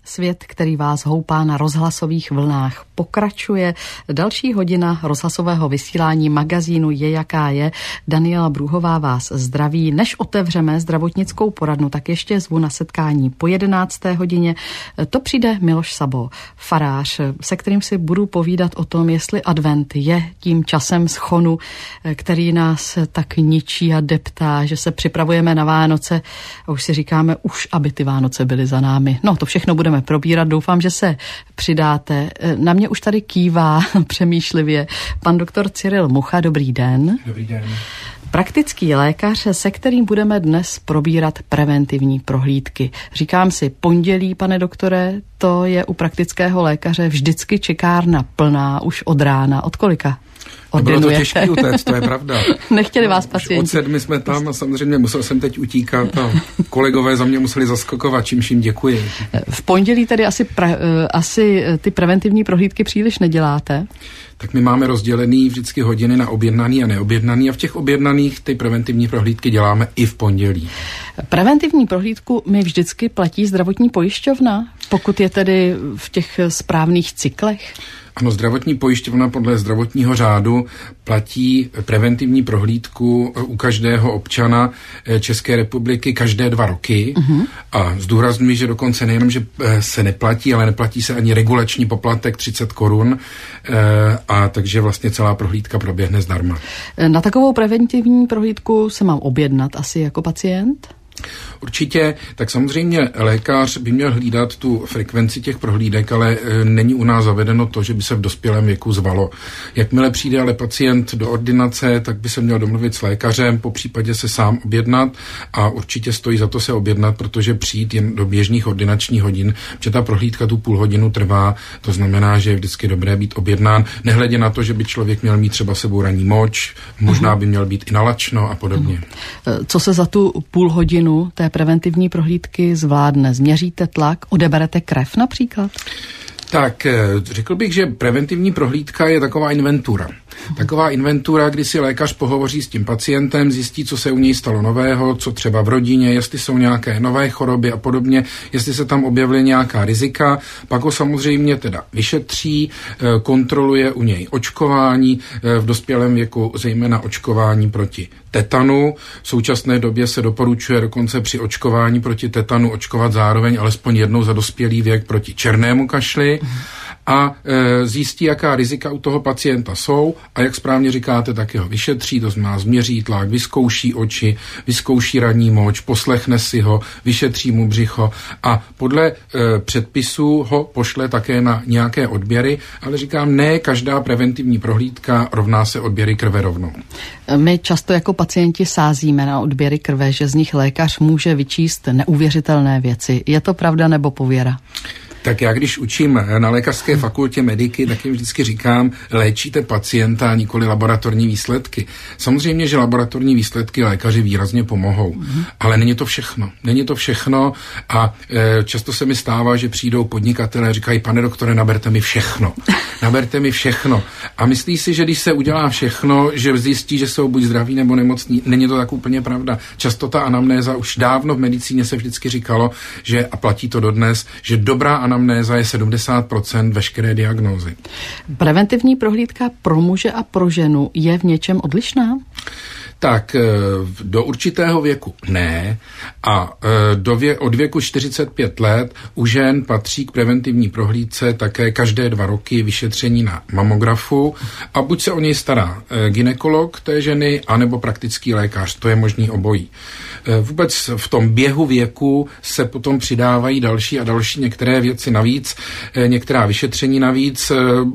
Svět, který vás houpá na rozhlasových vlnách, pokračuje. Další hodina rozhlasového vysílání magazínu Je jaká je. Daniela Brůhová vás zdraví. Než otevřeme zdravotnickou poradnu, tak ještě zvu na setkání po 11. hodině. To přijde Miloš Sabo, farář, se kterým si budu povídat o tom, jestli advent je tím časem schonu, který nás tak ničí a deptá, že se připravujeme na Vánoce a už si říkáme, už aby ty Vánoce byly za námi. No, to všechno budeme probírat, doufám, že se přidáte. Na mě už tady kývá přemýšlivě pan doktor Cyril Mucha. Dobrý den. Dobrý den. Praktický lékař, se kterým budeme dnes probírat preventivní prohlídky. Říkám si, pondělí, pane doktore, to je u praktického lékaře vždycky čekárna plná už od rána. Od kolika? Bylo to těžký utéct, to je pravda. Nechtěli vás pacienti. Od 7 jsme tam a samozřejmě musel jsem teď utíkat a kolegové za mě museli zaskakovat, čímž jim děkuji. V pondělí tedy asi ty preventivní prohlídky příliš neděláte? Tak my máme rozdělený vždycky hodiny na objednaný a neobjednaný a v těch objednaných ty preventivní prohlídky děláme i v pondělí. Preventivní prohlídku mi vždycky platí zdravotní pojišťovna, pokud je tedy v těch správných cyklech? Ano, zdravotní pojišťovna podle zdravotního řádu platí preventivní prohlídku u každého občana České republiky každé 2 roky. A zdůrazňuji, že dokonce nejenom, že se neplatí, ale neplatí se ani regulační poplatek 30 korun a takže vlastně celá prohlídka proběhne zdarma. Na takovou preventivní prohlídku se mám objednat asi jako pacient? Určitě, tak samozřejmě lékař by měl hlídat tu frekvenci těch prohlídek, ale není u nás zavedeno to, že by se v dospělém věku zvalo. Jakmile přijde ale pacient do ordinace, tak by se měl domluvit s lékařem, popřípadě se sám objednat a určitě stojí za to se objednat, protože přijít jen do běžných ordinačních hodin, protože ta prohlídka tu půl hodinu trvá, to znamená, že je vždycky dobré být objednán, nehledě na to, že by člověk měl mít třeba sebou ranní moč, možná by měl být i nalačno a podobně. Co se za tu půl hodinu té preventivní prohlídky zvládne? Změříte tlak? Odeberete krev například? Tak, řekl bych, že preventivní prohlídka je taková inventura. Taková inventura, kdy si lékař pohovoří s tím pacientem, zjistí, co se u něj stalo nového, co třeba v rodině, jestli jsou nějaké nové choroby a podobně, jestli se tam objevily nějaká rizika, pak ho samozřejmě teda vyšetří, kontroluje u něj očkování, v dospělém věku zejména očkování proti tetanu. V současné době se doporučuje dokonce při očkování proti tetanu očkovat zároveň alespoň jednou za dospělý věk proti černému kašli. A zjistí, jaká rizika u toho pacienta jsou a jak správně říkáte, tak ho vyšetří, to znamená změří tlak, vyzkouší oči, vyzkouší ranní moč, poslechne si ho, vyšetří mu břicho a podle předpisů ho pošle také na nějaké odběry, ale říkám, ne každá preventivní prohlídka rovná se odběry krve rovnou. My často jako pacienti sázíme na odběry krve, že z nich lékař může vyčíst neuvěřitelné věci. Je to pravda nebo pověra? Tak já, když učím na lékařské fakultě mediky, tak jim vždycky říkám, léčíte pacienta a nikoli laboratorní výsledky. Samozřejmě, že laboratorní výsledky lékaři výrazně pomohou, ale není to všechno. Není to všechno a často se mi stává, že přijdou podnikatelé a říkají, pane doktore, naberte mi všechno. Naberte mi všechno. A myslí si, že když se udělá všechno, že zjistí, že jsou buď zdraví nebo nemocní. Není to tak úplně pravda. Často ta anamnéza už dávno v medicíně se vždycky říkalo, že, a platí to dodnes, že dobrá anamnéza je 70% veškeré diagnózy. Preventivní prohlídka pro muže a pro ženu je v něčem odlišná? Tak do určitého věku ne a od věku 45 let u žen patří k preventivní prohlídce také každé 2 roky vyšetření na mamografu a buď se o něj stará gynekolog té ženy, anebo praktický lékař, to je možný obojí. Vůbec v tom běhu věku se potom přidávají další a další některé věci navíc, některá vyšetření navíc.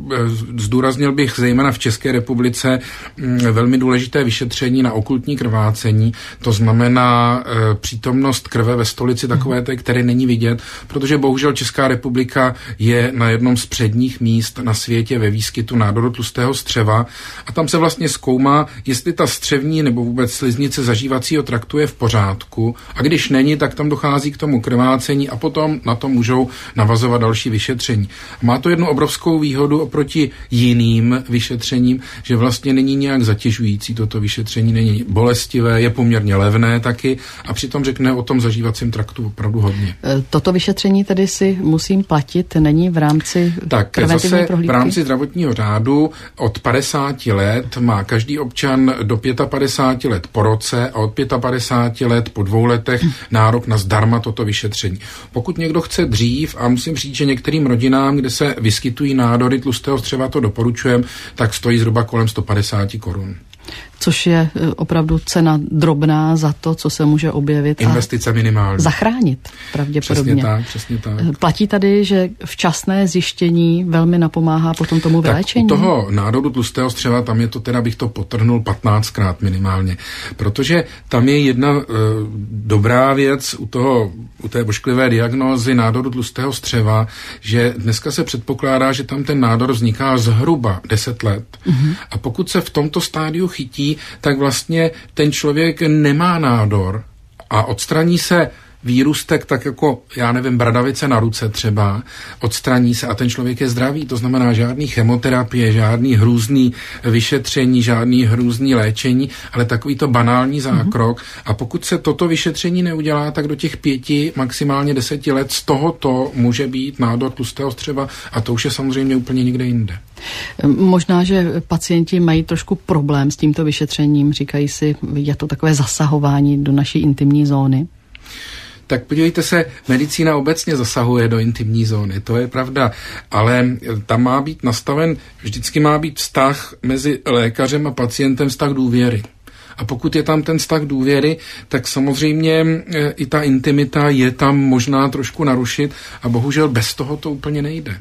Zdůraznil bych zejména v České republice velmi důležité vyšetření na okultní krvácení, to znamená přítomnost krve ve stolici takové té, které není vidět, protože bohužel Česká republika je na jednom z předních míst na světě ve výskytu nádoru tlustého střeva a tam se vlastně zkoumá, jestli ta střevní nebo vůbec sliznice zažívacího traktu je v pořádku a když není, tak tam dochází k tomu krvácení a potom na to můžou navazovat další vyšetření. Má to jednu obrovskou výhodu oproti jiným vyšetřením, že vlastně není nějak zatěžující toto vyšetření, není bolestivé, je poměrně levné taky a přitom řekne o tom zažívacím traktu opravdu hodně. Toto vyšetření tedy si musím platit, není v rámci preventivní prohlídky? V rámci zdravotního řádu od 50 let má každý občan do 55 let po roce a od 55 let po 2 letech nárok na zdarma toto vyšetření. Pokud někdo chce dřív, a musím říct, že některým rodinám, kde se vyskytují nádory tlustého střeva, to doporučujeme, tak stojí zhruba kolem 150 korun. Což je opravdu cena drobná za to, co se může objevit. Investice minimální. Zachránit pravděpodobně. Přesně tak. Platí tady, že včasné zjištění velmi napomáhá potom tomu vyléčení? Tak u toho nádoru tlustého střeva, tam je to teda, bych to podtrhnul 15krát minimálně. Protože tam je jedna dobrá věc u té ošklivé diagnózy nádoru tlustého střeva, že dneska se předpokládá, že tam ten nádor vzniká zhruba 10 let. A pokud se v tomto stádiu chytí, tak vlastně ten člověk nemá nádor a odstraní se výrůstek tak jako, já nevím, bradavice na ruce třeba, odstraní se a ten člověk je zdravý, to znamená žádný chemoterapie, žádný hrůzný vyšetření, žádný hrůzný léčení, ale takový to banální zákrok a pokud se toto vyšetření neudělá, tak do těch 5, maximálně 10 let z tohoto může být nádor tlustého střeva a to už je samozřejmě úplně někde jinde. Možná, že pacienti mají trošku problém s tímto vyšetřením, říkají si, je to takové zasahování do naší intimní zóny. Tak podívejte se, medicína obecně zasahuje do intimní zóny, to je pravda, ale tam má být nastaven, vždycky má být vztah mezi lékařem a pacientem, vztah důvěry. A pokud je tam ten vztah důvěry, tak samozřejmě i ta intimita je tam možná trošku narušit a bohužel bez toho to úplně nejde.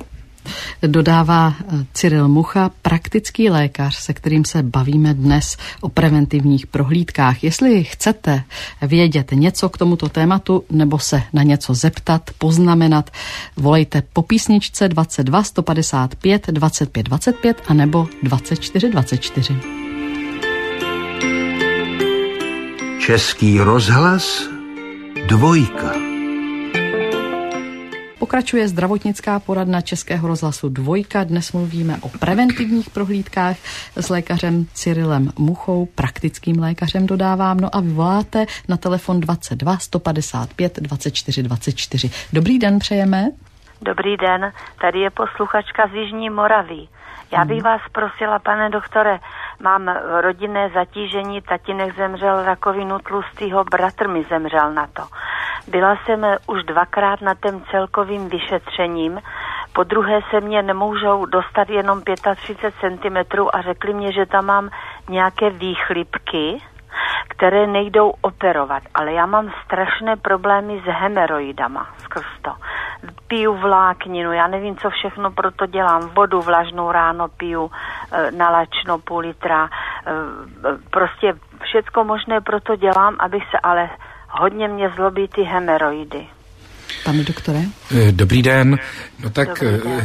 Dodává Cyril Mucha, praktický lékař, se kterým se bavíme dnes o preventivních prohlídkách. Jestli chcete vědět něco k tomuto tématu nebo se na něco zeptat, poznamenat, volejte po písničce 22 155 25 25 a nebo 24 24. Český rozhlas 2. Pokračuje zdravotnická poradna Českého rozhlasu 2. Dnes mluvíme o preventivních prohlídkách s lékařem Cyrilem Muchou, praktickým lékařem dodávám. No a vy voláte na telefon 22 155 24 24. Dobrý den přejeme. Dobrý den, tady je posluchačka z Jižní Moravy. Já bych vás prosila, pane doktore, mám rodinné zatížení, tatínek zemřel rakovinu tlustého, bratr mi zemřel na to. Byla jsem už 2krát na tém celkovým vyšetřením, po druhé se mě nemůžou dostat jenom 35 cm a řekli mě, že tam mám nějaké výchlipky, které nejdou operovat, ale já mám strašné problémy s hemeroidama skrz to. Piju vlákninu, já nevím, co všechno pro to dělám. Vodu vlažnou ráno piju, nalačno půl litra, prostě všecko možné pro to dělám, abych se, ale hodně mě zlobí ty hemeroidy. Pane doktore? Dobrý den. No tak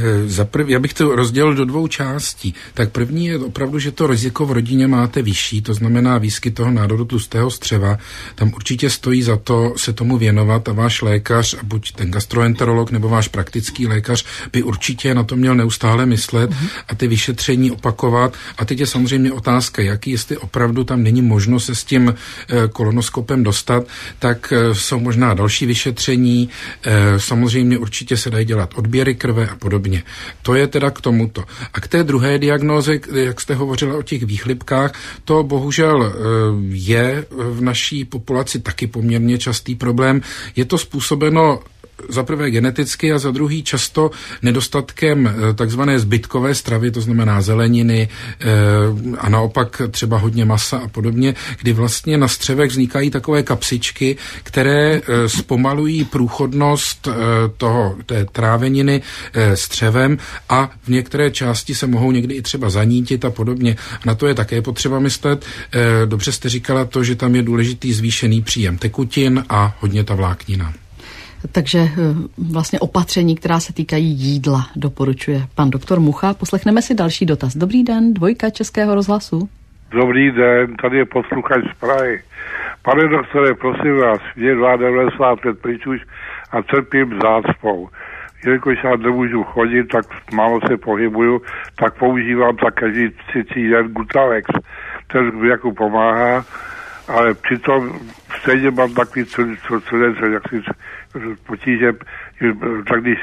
já bych to rozdělil do 2 částí. Tak první je opravdu, že to riziko v rodině máte vyšší, to znamená výskyt toho nádoru tlustého střeva. Tam určitě stojí za to se tomu věnovat a váš lékař, buď ten gastroenterolog nebo váš praktický lékař, by určitě na to měl neustále myslet a ty vyšetření opakovat. A teď je samozřejmě otázka, jestli opravdu tam není možnost se s tím kolonoskopem dostat, tak jsou možná další vyšetření. Samozřejmě určitě se dají dělat odběry krve a podobně. To je teda k tomuto. A k té druhé diagnóze, jak jste hovořila o těch výchlipkách, to bohužel je v naší populaci taky poměrně častý problém. Je to způsobeno za prvé geneticky a za druhý často nedostatkem takzvané zbytkové stravy, to znamená zeleniny a naopak třeba hodně masa a podobně, kdy vlastně na střevech vznikají takové kapsičky, které zpomalují průchodnost té tráveniny střevem a v některé části se mohou někdy i třeba zanítit a podobně. Na to je také potřeba myslet. Dobře jste říkala to, že tam je důležitý zvýšený příjem tekutin a hodně ta vláknina. Takže vlastně opatření, která se týkají jídla, doporučuje pan doktor Mucha. Poslechneme si další dotaz. Dobrý den, 2 Českého rozhlasu. Dobrý den, tady je posluchač z Prahy. Pane doktore, prosím vás, mě 92 let pryč už a trpím zácpou. Jelikož já nemůžu chodit, tak málo se pohybuju, tak používám za každý 3 den Gutalex. ten mi jako pomáhá, ale přitom stejně mám takový jaksi potíže, tak když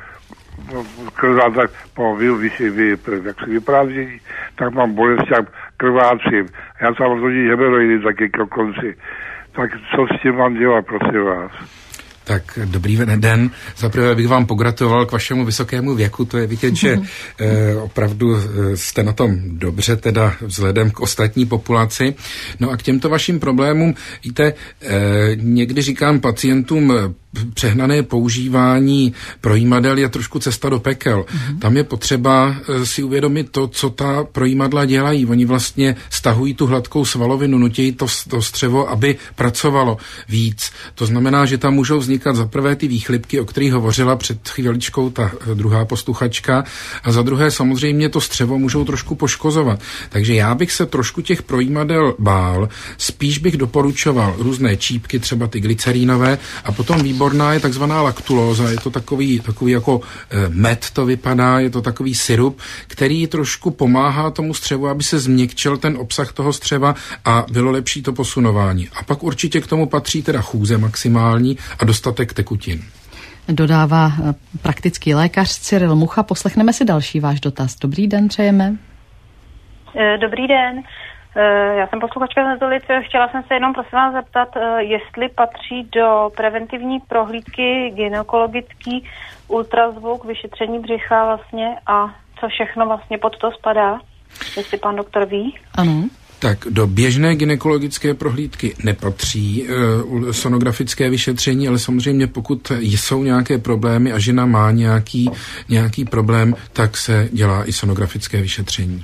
krvám tak po vyprázdnění, tak mám bolest, jak krvácím. Já tam rozhodí hemeroidy taky ke konci. Tak co s tím mám dělat, prosím vás? Tak dobrý den. Zaprvé bych vám pogratuloval k vašemu vysokému věku. To je vidět, že opravdu jste na tom dobře, teda vzhledem k ostatní populaci. No a k těmto vašim problémům, víte, někdy říkám pacientům, přehnané používání projímadel je trošku cesta do pekel. Tam je potřeba si uvědomit to, co ta projímadla dělají. Oni vlastně stahují tu hladkou svalovinu, nutějí to střevo, aby pracovalo víc. To znamená, že tam můžou vznikat za prvé ty výchlipky, o kterých hovořila před chvíličkou ta druhá posluchačka, a za druhé samozřejmě to střevo můžou trošku poškozovat. Takže já bych se trošku těch projímadel bál, spíš bych doporučoval různé čípky, třeba ty glycerínové, a potom výborná je takzvaná laktulóza, je to takový jako med to vypadá, je to takový sirup, který trošku pomáhá tomu střevu, aby se změkčil ten obsah toho střeva a bylo lepší to posunování. A pak určitě k tomu patří teda chůze maximální a dostatek tekutin. Dodává praktický lékař Cyril Mucha. Poslechneme si další váš dotaz. Dobrý den, přejeme. Dobrý den. Já jsem posluchačka z Netolice. Chtěla jsem se jenom prosím vás zeptat, jestli patří do preventivní prohlídky gynekologický ultrazvuk, vyšetření břicha vlastně a co všechno vlastně pod to spadá, jestli pan doktor ví. Ano. Tak do běžné gynekologické prohlídky nepatří sonografické vyšetření, ale samozřejmě pokud jsou nějaké problémy a žena má nějaký problém, tak se dělá i sonografické vyšetření.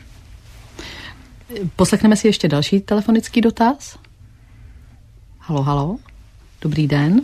Poslechneme si ještě další telefonický dotaz. Halo. Dobrý den.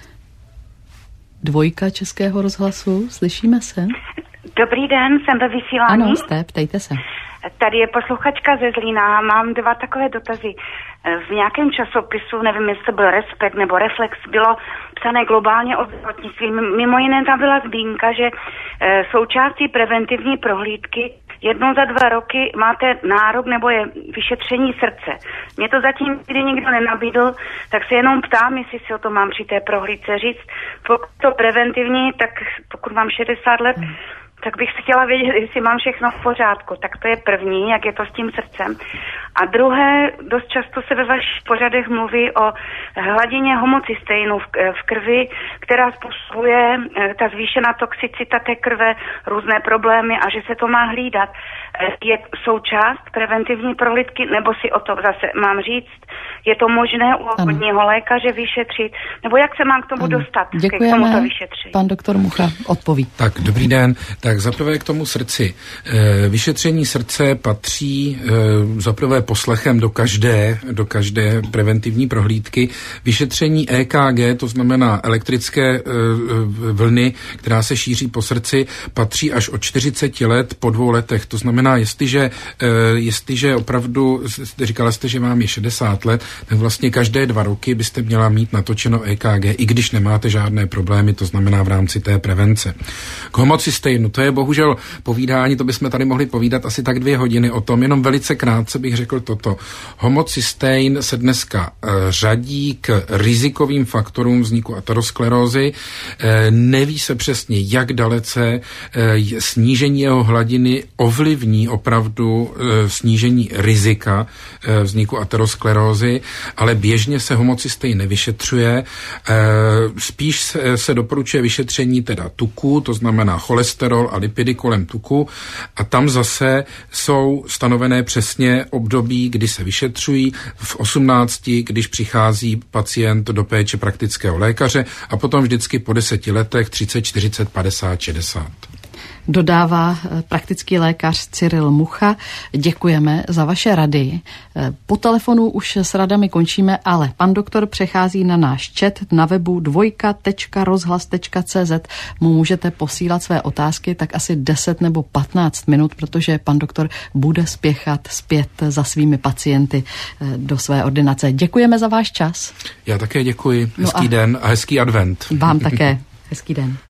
Dvojka Českého rozhlasu, slyšíme se? Dobrý den, jsem ve vysílání. Ano, jste, ptejte se. Tady je posluchačka ze Zlína. Mám 2 takové dotazy. V nějakém časopisu, nevím, jestli to byl Respekt nebo Reflex, bylo psané globálně o zdravotnictví. Mimo jiné tam byla zmínka, že součástí preventivní prohlídky 1 za 2 roky máte nárok nebo je vyšetření srdce. Mě to zatím nikdy nikdo nenabídl, tak se jenom ptám, jestli si o to mám při té prohlídce říct. Pokud to preventivní, tak pokud mám 60 let, tak bych chtěla vědět, jestli mám všechno v pořádku. Tak to je první, jak je to s tím srdcem. A druhé, dost často se ve vašich pořadech mluví o hladině homocysteinu v krvi, která způsobuje ta zvýšená toxicita té krve, různé problémy a že se to má hlídat. Je součást preventivní prohlídky, nebo si o to zase mám říct, je to možné u obvodního lékaře vyšetřit, nebo jak se mám k tomu dostat? Děkujeme. K tomuto vyšetření? Pan doktor Mucha odpoví. Tak, dobrý den. Tak zaprvé k tomu srdci. Vyšetření srdce patří zaprvé poslechem do každé preventivní prohlídky. Vyšetření EKG, to znamená elektrické vlny, která se šíří po srdci, patří až od 40 let po 2 letech. To znamená, jestliže opravdu, říkala jste, že vám je 60 let, tak vlastně každé 2 roky byste měla mít natočeno EKG, i když nemáte žádné problémy, to znamená v rámci té prevence. K homocysteinu, to je bohužel povídání, to bychom tady mohli povídat asi tak 2 hodiny o tom, jenom velice krátce bych řekl toto. Homocystein se dneska řadí k rizikovým faktorům vzniku aterosklerózy. Neví se přesně, jak dalece snížení jeho hladiny ovlivní opravdu snížení rizika vzniku aterosklerózy, ale běžně se homocystein nevyšetřuje. Spíš se doporučuje vyšetření teda tuku, to znamená cholesterol a lipidy kolem tuku, a tam zase jsou stanovené přesně období, kdy se vyšetřují, v 18, když přichází pacient do péče praktického lékaře, a potom vždycky po 10 letech 30, 40, 50, 60. Dodává praktický lékař Cyril Mucha. Děkujeme za vaše rady. Po telefonu už s radami končíme, ale pan doktor přechází na náš chat na webu dvojka.rozhlas.cz. Mu můžete posílat své otázky tak asi 10 nebo 15 minut, protože pan doktor bude spěchat zpět za svými pacienty do své ordinace. Děkujeme za váš čas. Já také děkuji. Hezký den a hezký advent. Vám také. Hezký den.